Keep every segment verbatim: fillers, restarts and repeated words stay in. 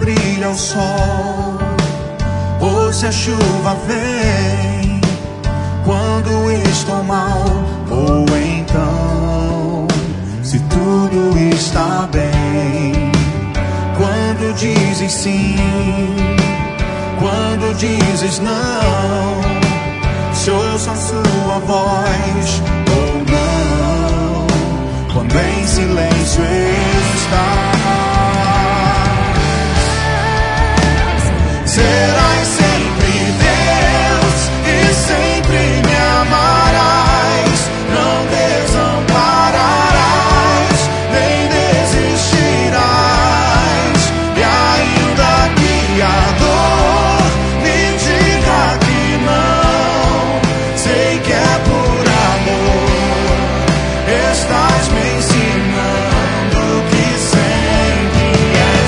brilha o sol, ou se a chuva vem, quando estou mal, ou então se tudo está bem. Quando dizes sim, quando dizes não, se ouço a sua voz ou não, quando em silêncio estás, serás sempre Deus e sempre me amarás, não desampararás, nem desistirás, e ainda que a dor me diga que não, sei que é por amor, estás me ensinando que sempre és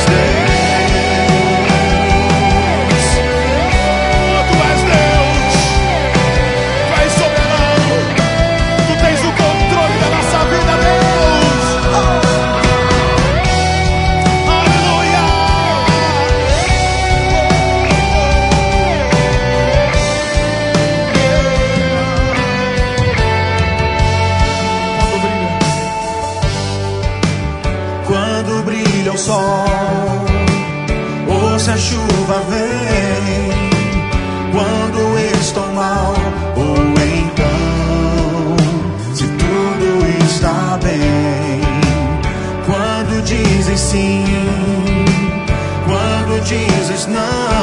Deus. Tu és Deus, tu és soberano, tu tens o controle da nossa vida, Deus. Aleluia. Quando brilha o sol, ou se a chuva vem, quando estou mal, ou então se tudo está bem. Quando dizes sim, quando dizes não,